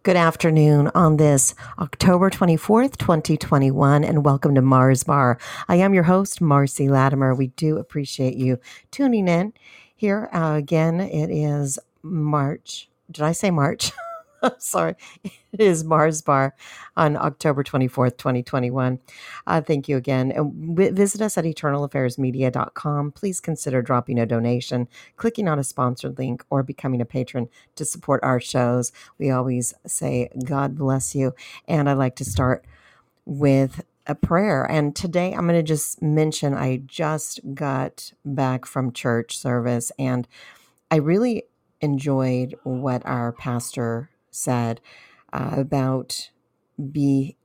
Good afternoon on this October 24th, 2021, and welcome to Mars Bar. I am your host, Marcy Latimer. We do appreciate you tuning in here. Again, it is March. Did I say March? Sorry. It is Mars Bar on October 24th, 2021. Thank you again. And visit us at eternalaffairsmedia.com. Please consider dropping a donation, clicking on a sponsored link, or becoming a patron to support our shows. We always say, God bless you. And I'd like to start with a prayer. And today I'm going to just mention I just got back from church service and I really enjoyed what our pastor said about being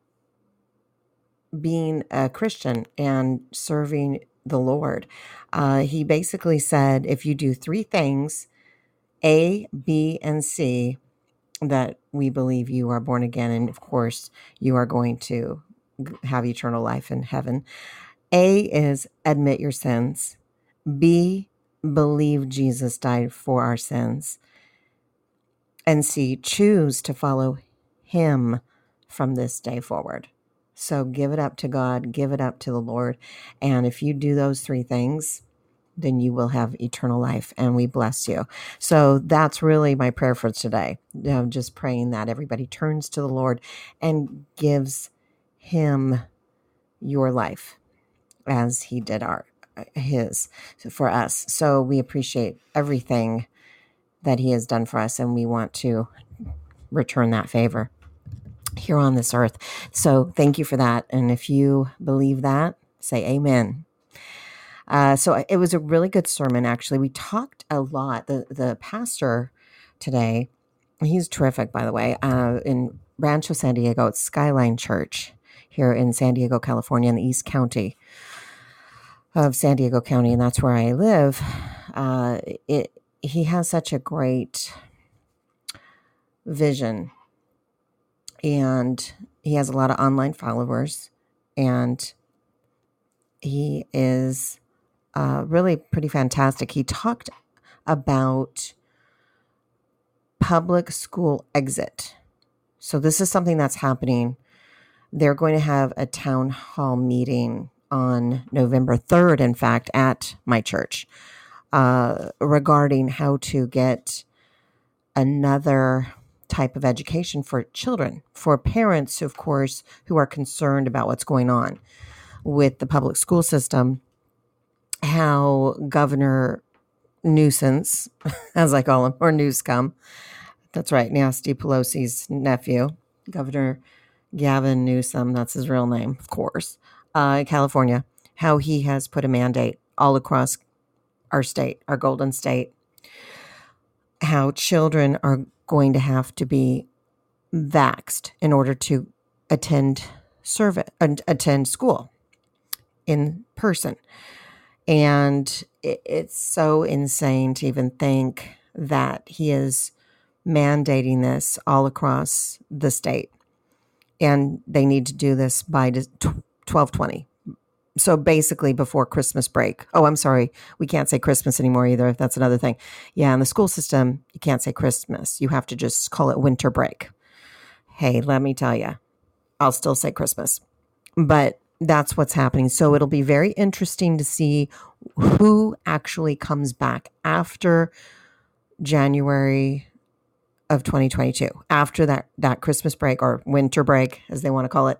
a Christian and serving the Lord. He basically said, if you do three things, A, B, and C, that we believe you are born again. And of course, you are going to have eternal life in heaven. A is admit your sins. B, believe Jesus died for our sins. And C, choose to follow him from this day forward. So give it up to God, give it up to the Lord. And if you do those three things, then you will have eternal life, and we bless you. So that's really my prayer for today. Just praying that everybody turns to the Lord and gives him your life as he did his for us. So we appreciate everything that he has done for us, and we want to return that favor here on this earth. So thank you for that. And if you believe that, say amen. So it was a really good sermon, actually. We talked a lot. The pastor today, he's terrific, by the way, in Rancho San Diego. It's Skyline Church here in San Diego, California, in the East County of San Diego County, and that's where I live. He has such a great vision, and he has a lot of online followers, and he is really pretty fantastic. He talked about public school exit. So this is something that's happening. They're going to have a town hall meeting on November 3rd, in fact, at my church, regarding how to get another type of education for children, for parents, of course, who are concerned about what's going on with the public school system, how Governor Nuisance, as I call him, or Newscom, that's right, Nasty Pelosi's nephew, Governor Gavin Newsom, that's his real name, of course, California, how he has put a mandate all across our state, our Golden State, how children are going to have to be vaxxed in order to attend school in person. And it's so insane to even think that he is mandating this all across the state. And they need to do this by 12/20. So basically before Christmas break. Oh, I'm sorry. We can't say Christmas anymore either. That's another thing. Yeah, in the school system, you can't say Christmas. You have to just call it winter break. Hey, let me tell you, I'll still say Christmas. But that's what's happening. So it'll be very interesting to see who actually comes back after January of 2022, after that Christmas break, or winter break, as they want to call it,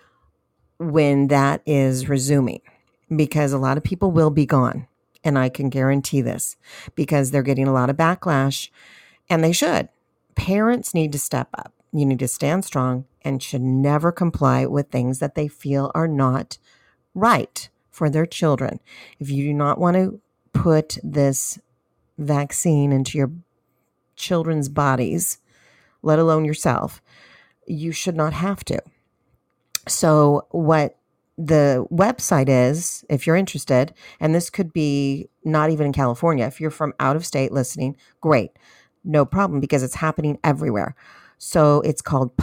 when that is resuming, because a lot of people will be gone. And I can guarantee this because they're getting a lot of backlash, and they should. Parents need to step up. You need to stand strong and should never comply with things that they feel are not right for their children. If you do not want to put this vaccine into your children's bodies, let alone yourself, you should not have to. So what the website is, if you're interested, and this could be not even in California, if you're from out of state listening, great, no problem, because it's happening everywhere. So it's called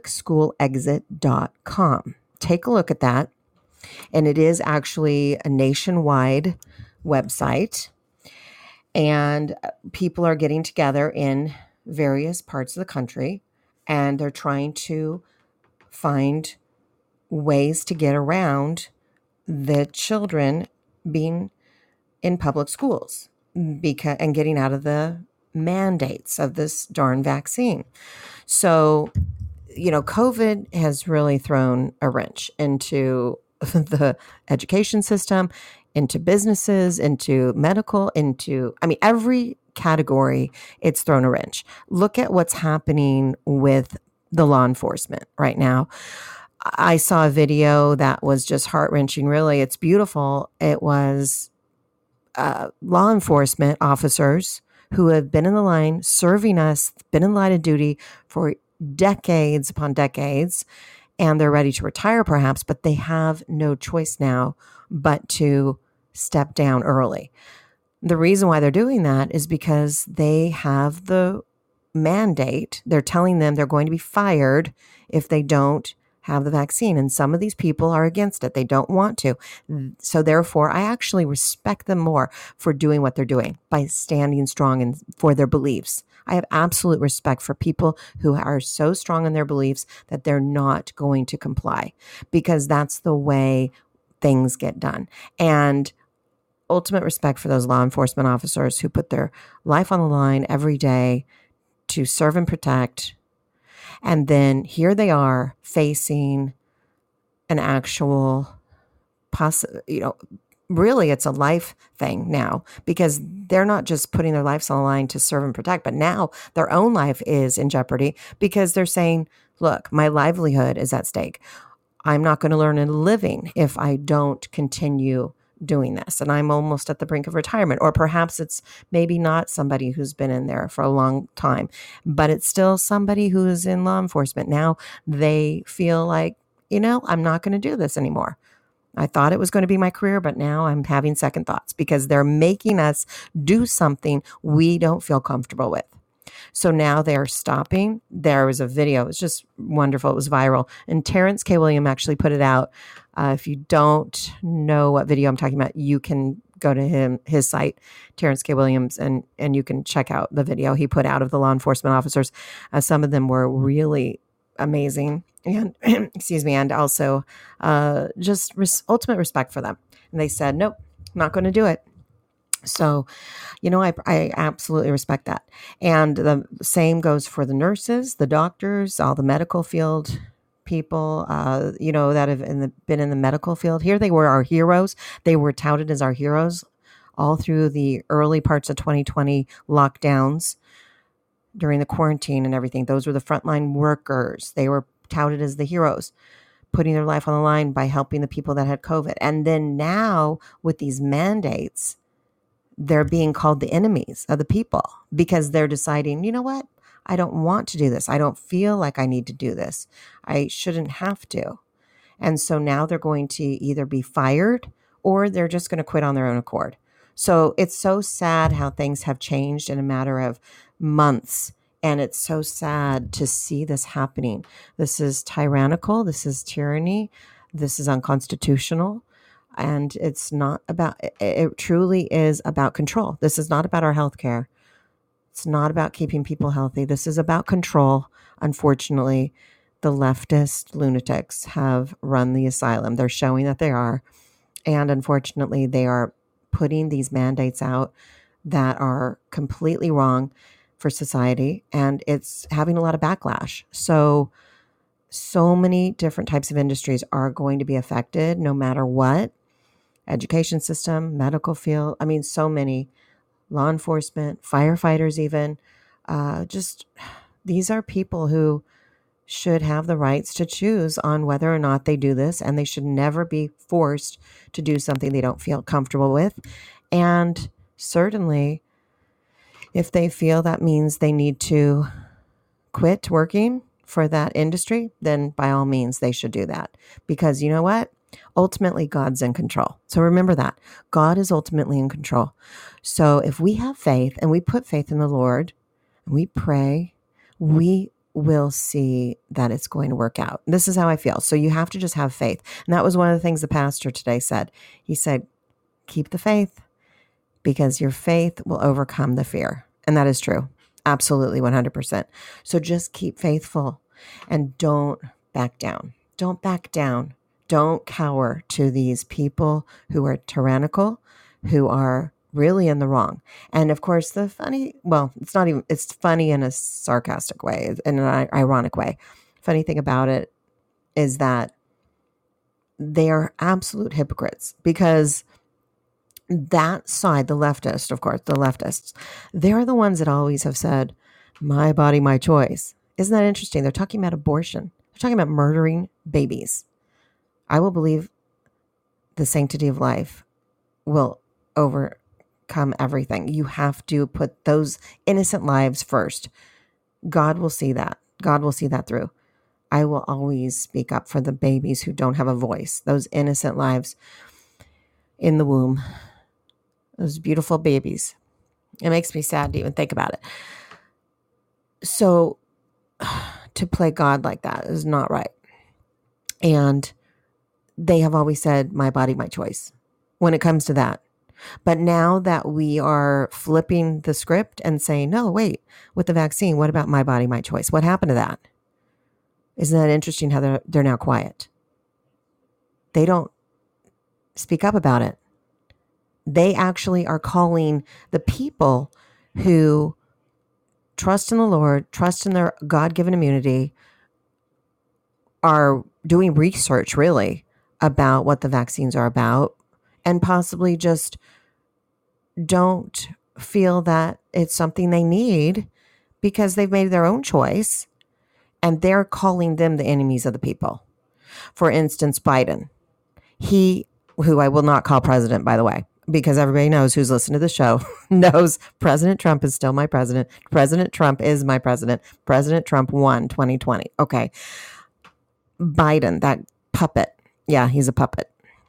publicschoolexit.com. Take a look at that. And it is actually a nationwide website. And people are getting together in various parts of the country and they're trying to find ways to get around the children being in public schools and getting out of the mandates of this darn vaccine. So, COVID has really thrown a wrench into the education system, into businesses, into medical, every category, it's thrown a wrench. Look at what's happening with the law enforcement right now. I saw a video that was just heart-wrenching, really. It's beautiful. It was law enforcement officers who have been in the line, serving us, been in line of duty for decades upon decades, and they're ready to retire perhaps, but they have no choice now but to step down early. The reason why they're doing that is because they have the mandate. They're telling them they're going to be fired if they don't have the vaccine. And some of these people are against it. They don't want to. So therefore, I actually respect them more for doing what they're doing by standing strong and for their beliefs. I have absolute respect for people who are so strong in their beliefs that they're not going to comply, because that's the way things get done. And ultimate respect for those law enforcement officers who put their life on the line every day to serve and protect. And then here they are facing an actual really it's a life thing now, because they're not just putting their lives on the line to serve and protect, but now their own life is in jeopardy because they're saying, look, my livelihood is at stake. I'm not going to earn a living if I don't continue doing this. And I'm almost at the brink of retirement. Or perhaps it's maybe not somebody who's been in there for a long time, but it's still somebody who's in law enforcement. Now they feel like, I'm not going to do this anymore. I thought it was going to be my career, but now I'm having second thoughts because they're making us do something we don't feel comfortable with. So now they're stopping. There was a video. It was just wonderful. It was viral. And Terrence K. Williams actually put it out. If you don't know what video I'm talking about, you can go to his site, Terrence K. Williams, and you can check out the video he put out of the law enforcement officers. Some of them were really amazing. And excuse me, and also just ultimate respect for them. And they said, nope, not going to do it. So, I absolutely respect that. And the same goes for the nurses, the doctors, all the medical field people, that have been in the medical field. Here they were our heroes. They were touted as our heroes all through the early parts of 2020 lockdowns during the quarantine and everything. Those were the frontline workers. They were touted as the heroes, putting their life on the line by helping the people that had COVID. And then now with these mandates, they're being called the enemies of the people because they're deciding, you know what? I don't want to do this. I don't feel like I need to do this. I shouldn't have to. And so now they're going to either be fired or they're just going to quit on their own accord. So it's so sad how things have changed in a matter of months. And it's so sad to see this happening. This is tyrannical. This is tyranny. This is unconstitutional. And it's not about, it truly is about control. This is not about our health care. It's not about keeping people healthy. This is about control. Unfortunately, the leftist lunatics have run the asylum. They're showing that they are. And unfortunately, they are putting these mandates out that are completely wrong for society. And it's having a lot of backlash. So many different types of industries are going to be affected no matter what. Education system, medical field. So many. Law enforcement, firefighters even. These are people who should have the rights to choose on whether or not they do this, and they should never be forced to do something they don't feel comfortable with. And certainly, if they feel that means they need to quit working for that industry, then by all means, they should do that. Because you know what? Ultimately, God's in control. So remember that. God is ultimately in control. So if we have faith and we put faith in the Lord and we pray, we will see that it's going to work out. This is how I feel. So you have to just have faith. And that was one of the things the pastor today said. He said, keep the faith because your faith will overcome the fear. And that is true. Absolutely, 100%. So just keep faithful and don't back down. Don't back down. Don't cower to these people who are tyrannical, who are really in the wrong. And of course, it's funny in a sarcastic way, in an ironic way. Funny thing about it is that they are absolute hypocrites, because that side, the leftists, of course, the leftists, they're the ones that always have said, my body, my choice. Isn't that interesting? They're talking about abortion. They're talking about murdering babies. I will believe the sanctity of life will overcome everything. You have to put those innocent lives first. God will see that. God will see that through. I will always speak up for the babies who don't have a voice, those innocent lives in the womb, those beautiful babies. It makes me sad to even think about it. So to play God like that is not right. And they have always said, my body, my choice, when it comes to that. But now that we are flipping the script and saying, no, wait, with the vaccine, what about my body, my choice? What happened to that? Isn't that interesting how they're now quiet? They don't speak up about it. They actually are calling the people who trust in the Lord, trust in their God-given immunity, are doing research really about what the vaccines are about, and possibly just don't feel that it's something they need because they've made their own choice, and they're calling them the enemies of the people. For instance, Biden, who I will not call president, by the way, because everybody knows who's listened to the show knows President Trump is still my president. President Trump is my president. President Trump won 2020. Okay. Biden, that puppet. Yeah, he's a puppet.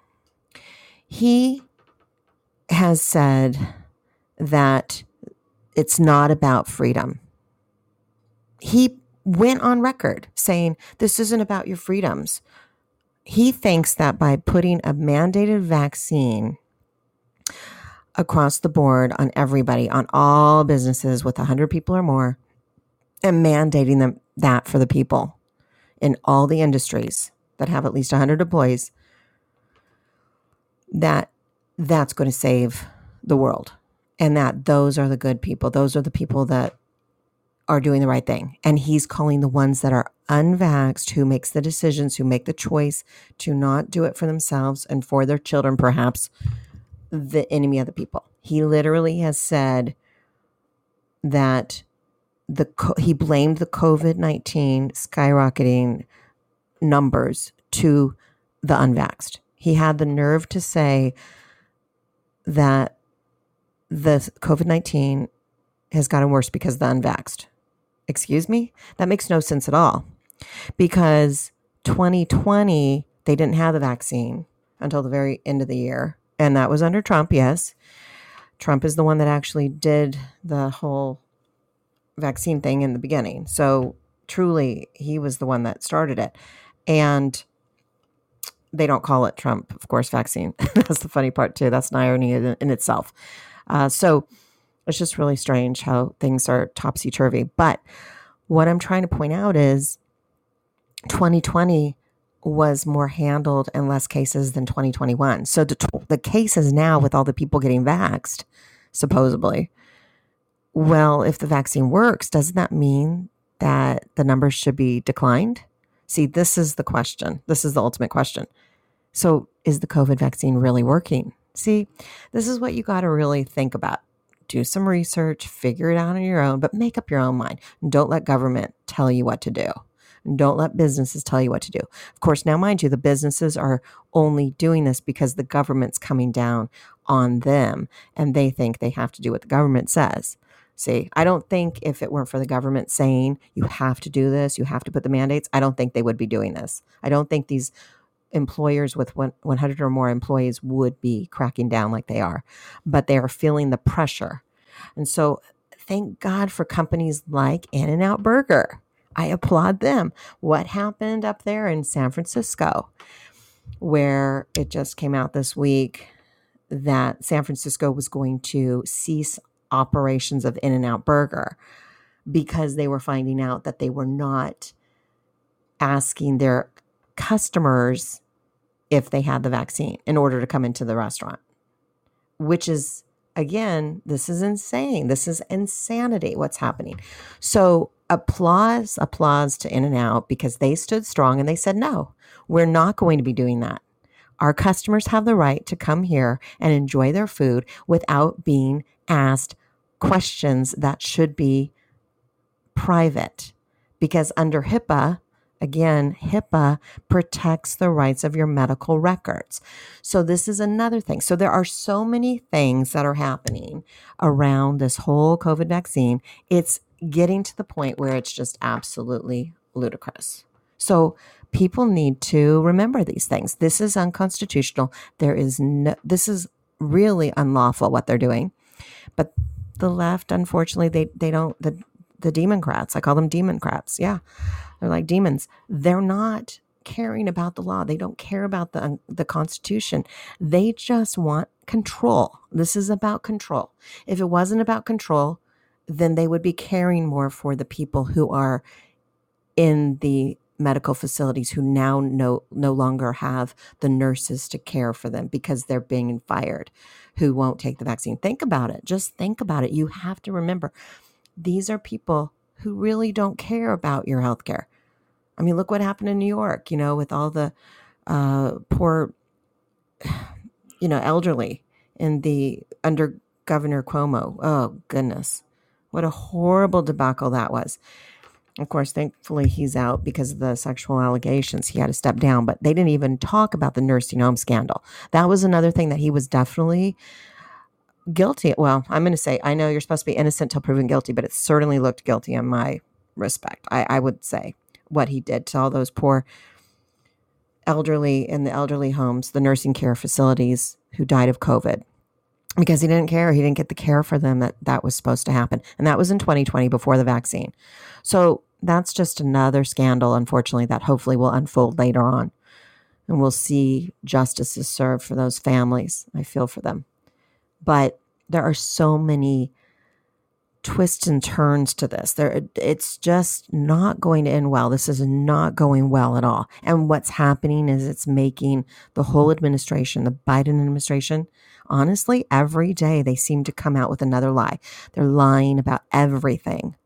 He has said that it's not about freedom. He went on record saying, this isn't about your freedoms. He thinks that by putting a mandated vaccine across the board on everybody, on all businesses with 100 people or more, and mandating them that for the people in all the industries that have at least 100 employees, that's going to save the world. And that those are the good people. Those are the people that are doing the right thing. And he's calling the ones that are unvaxxed, who makes the decisions, who make the choice to not do it for themselves and for their children, perhaps, the enemy of the people. He literally has said that he blamed the COVID-19 skyrocketing numbers to the unvaxxed. He had the nerve to say that the COVID-19 has gotten worse because of the unvaxxed. Excuse me? That makes no sense at all. Because 2020, they didn't have the vaccine until the very end of the year. And that was under Trump, yes. Trump is the one that actually did the whole vaccine thing in the beginning. So truly, he was the one that started it. And they don't call it Trump, of course, vaccine. That's the funny part, too. That's an irony in itself. So it's just really strange how things are topsy-turvy. But what I'm trying to point out is 2020 was more handled and less cases than 2021. So the cases now, with all the people getting vaxxed, supposedly, well, if the vaccine works, doesn't that mean that the numbers should be declined? See, this is the question. This is the ultimate question. So is the COVID vaccine really working? See, this is what you got to really think about. Do some research, figure it out on your own, but make up your own mind. Don't let government tell you what to do. Don't let businesses tell you what to do. Of course, now, mind you, the businesses are only doing this because the government's coming down on them, and they think they have to do what the government says. See, I don't think if it weren't for the government saying you have to do this, you have to put the mandates, I don't think they would be doing this. I don't think these employers with 100 or more employees would be cracking down like they are, but they are feeling the pressure. And so thank God for companies like In-N-Out Burger. I applaud them. What happened up there in San Francisco, where it just came out this week that San Francisco was going to cease operations of In-N-Out Burger. because they were finding out that they were not asking their customers if they had the vaccine in order to come into the restaurant, which is, again, this is insane. This is insanity, what's happening. So applause to In-N-Out, because they stood strong and they said, no, we're not going to be doing that. Our customers have the right to come here and enjoy their food without being asked questions that should be private, because under HIPAA, again, HIPAA protects the rights of your medical records. So this is another thing. So there are so many things that are happening around this whole COVID vaccine. It's getting to the point where it's just absolutely ludicrous. So people need to remember these things. This is unconstitutional. This is really unlawful what they're doing. But the left, unfortunately, they don't, the Democrats, I call them Democrats. Yeah. They're like demons. They're not caring about the law. They don't care about the Constitution. They just want control. This is about control. If it wasn't about control, then they would be caring more for the people who are in the medical facilities who now no longer have the nurses to care for them because they're being fired, who won't take the vaccine. Think about it. Just think about it. You have to remember, these are people who really don't care about your health care. I mean, look what happened in New York, with all the poor, elderly under Governor Cuomo. Oh, goodness. What a horrible debacle that was. Of course, thankfully, he's out because of the sexual allegations. He had to step down, but they didn't even talk about the nursing home scandal. That was another thing that he was definitely guilty. Well, I'm going to say, I know you're supposed to be innocent till proven guilty, but it certainly looked guilty in my respect. I would say what he did to all those poor elderly in the elderly homes, the nursing care facilities who died of COVID, because he didn't care. He didn't get the care for them that was supposed to happen. And that was in 2020 before the vaccine. So that's just another scandal, unfortunately, that hopefully will unfold later on. And we'll see justice is served for those families. I feel for them. But there are so many twists and turns to this. It's just not going to end well. This is not going well at all. And what's happening is it's making the whole administration, the Biden administration, honestly, every day they seem to come out with another lie. They're lying about everything.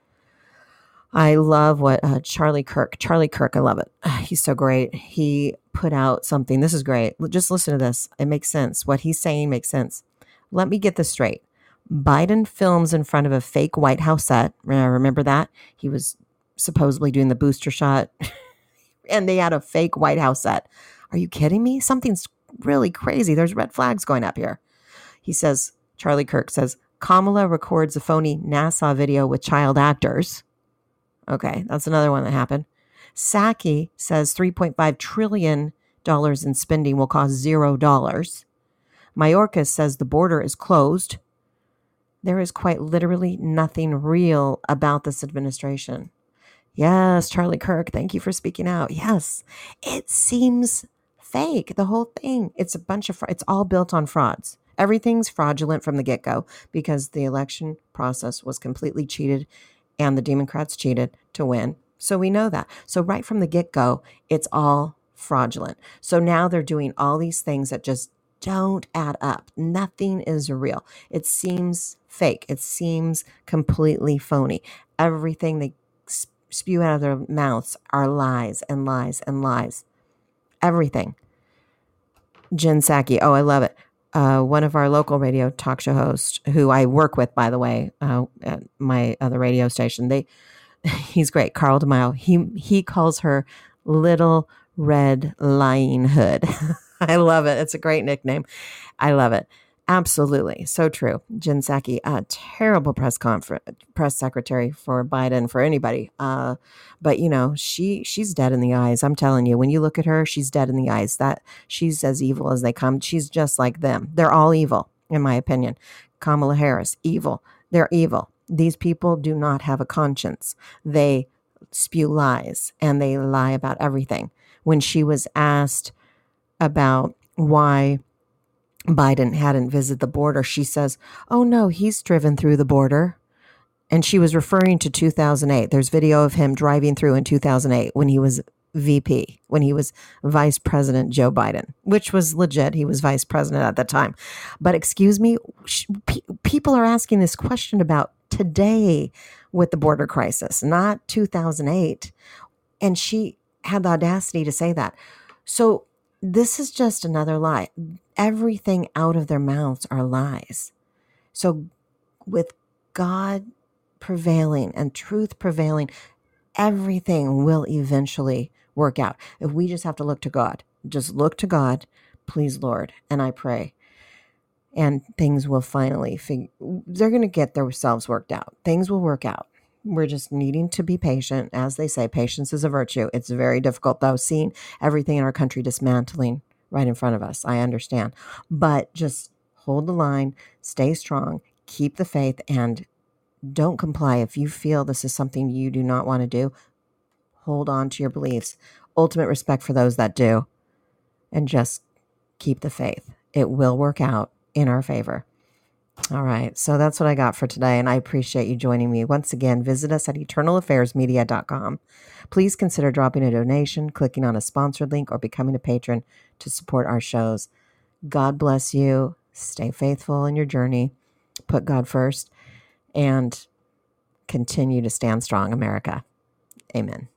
I love what Charlie Kirk, I love it. He's so great. He put out something. This is great. Just listen to this. It makes sense. What he's saying makes sense. Let me get this straight. Biden films in front of a fake White House set. Remember that? He was supposedly doing the booster shot and they had a fake White House set. Are you kidding me? Something's really crazy. There's red flags going up here. He says, Charlie Kirk says, Kamala records a phony NASA video with child actors. Okay, that's another one that happened. Psaki says $3.5 trillion in spending will cost $0. Mayorkas says the border is closed. There is quite literally nothing real about this administration. Yes, Charlie Kirk, thank you for speaking out. Yes, it seems fake, the whole thing. It's a bunch of, it's all built on frauds. Everything's fraudulent from the get-go because the election process was completely cheated and the Democrats cheated to win. So we know that. So right from the get-go, it's all fraudulent. So now they're doing all these things that just don't add up. Nothing is real. It seems fake. It seems completely phony. Everything they spew out of their mouths are lies and lies and lies. Everything. Jen Psaki. Oh, I love it. One of our local radio talk show hosts, who I work with, by the way, at my other radio station, he's great. Carl DeMaio. He calls her Little Red Lying Hood. I love it. It's a great nickname. I love it. Absolutely. So true. Jen Psaki, a terrible press secretary for Biden, for anybody. But she's dead in the eyes. I'm telling you, when you look at her, she's dead in the eyes. That she's as evil as they come. She's just like them. They're all evil, in my opinion. Kamala Harris, evil. They're evil. These people do not have a conscience. They spew lies and they lie about everything. When she was asked about why Biden hadn't visited the border, she says, oh no, he's driven through the border. And she was referring to 2008. There's video of him driving through in 2008 when he was VP, when he was Vice President Joe Biden, which was legit. He was vice president at that time. But excuse me, people are asking this question about today with the border crisis, not 2008. And she had the audacity to say that. So this is just another lie. Everything out of their mouths are lies. So with God prevailing and truth prevailing, everything will eventually work out. If we just have to look to God, just look to God, please, Lord. And I pray. And things will finally they're going to get themselves worked out. Things will work out. We're just needing to be patient. As they say, patience is a virtue. It's very difficult, though, seeing everything in our country dismantling right in front of us. I understand. But just hold the line, stay strong, keep the faith, and don't comply. If you feel this is something you do not want to do, hold on to your beliefs. Ultimate respect for those that do. And just keep the faith. It will work out in our favor. All right. So that's what I got for today. And I appreciate you joining me. Once again, visit us at eternalaffairsmedia.com. Please consider dropping a donation, clicking on a sponsored link, or becoming a patron to support our shows. God bless you. Stay faithful in your journey. Put God first and continue to stand strong, America. Amen.